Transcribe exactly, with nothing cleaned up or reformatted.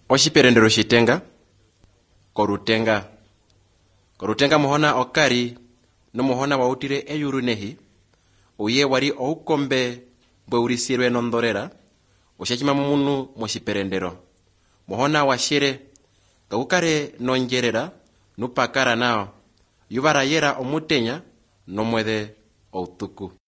Oshiperendero shitenga korutenga korutenga muhona okari no muhona wautire eyuru nehi uye wari oukombe bweurisirwe nondorera ushachima mumunu moshiperendero muhona washire kaukare nonjerera nupakara nao yuvara yera omutenya nomwede outuku.